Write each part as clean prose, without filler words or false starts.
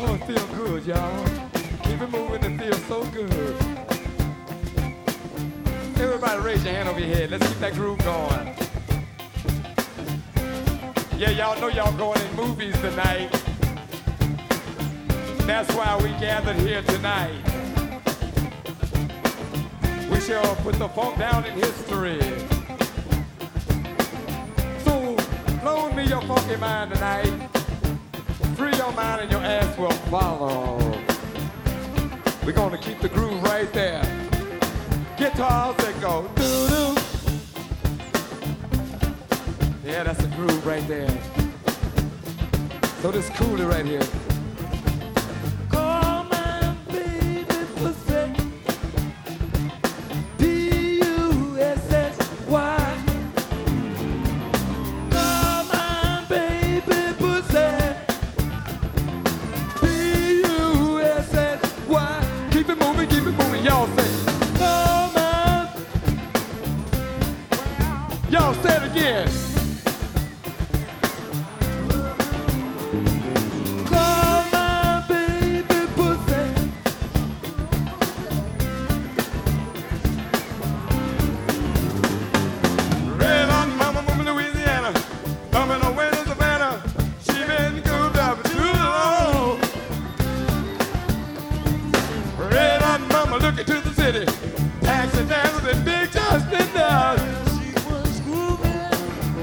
Oh, it feels good, y'all. Keep it moving, it feels so good. Everybody raise your hand over your head. Let's keep that groove going. Yeah, y'all know y'all going in movies tonight. That's why we gathered here tonight. We shall put the funk down in history. So, loan me your funky mind tonight. Free your mind and your ass will follow. We're gonna keep the groove right there. Guitars that go doo-doo. Yeah, that's a groove right there. So this coolie right here. Call my baby pussy. P-U-S-S-Y. Call my baby pussy. P-U-S-S-Y. Keep it moving, y'all say. Call my. Y'all say it again. Looking to the city, taxi dancers and big Justin down. She was grooving.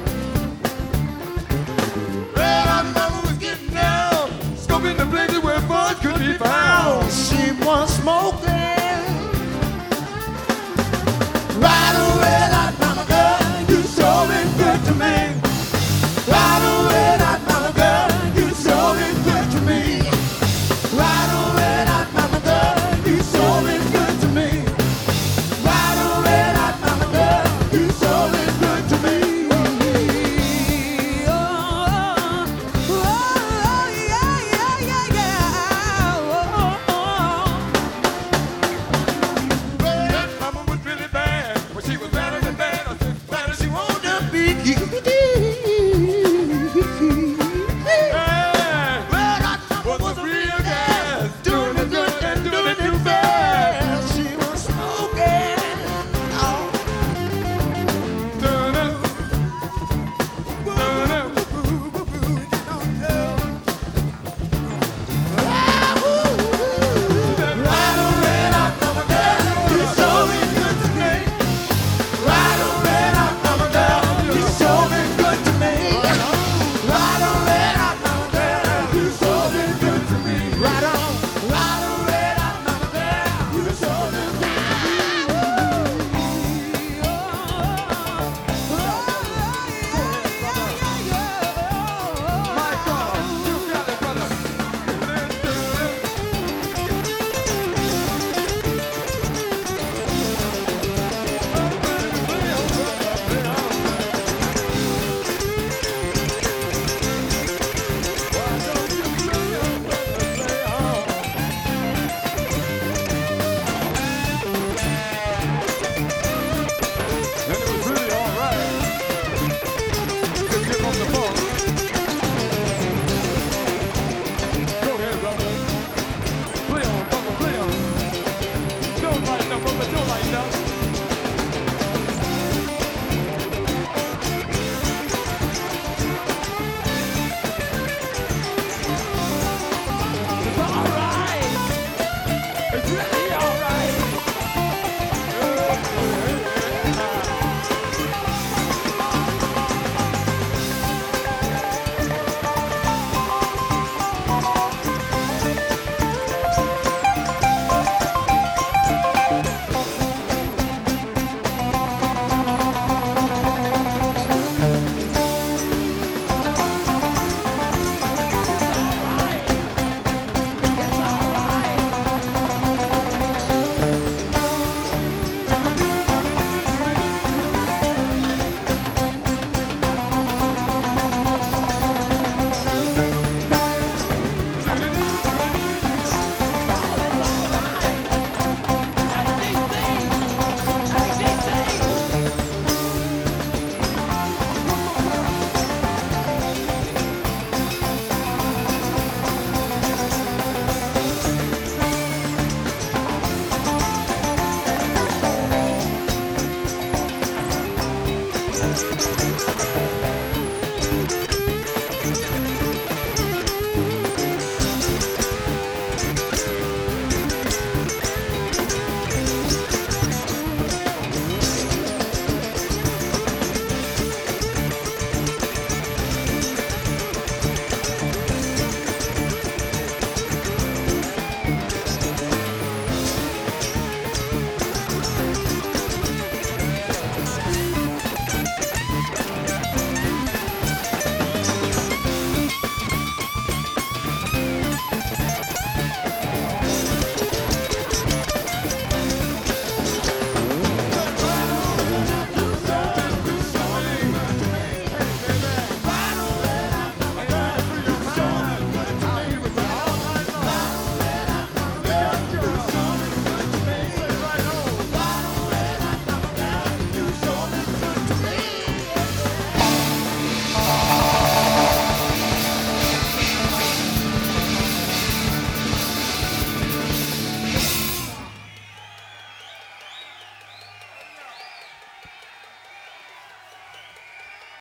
Red hot mama was getting down, scoping the places where fun could be found. She was smoking.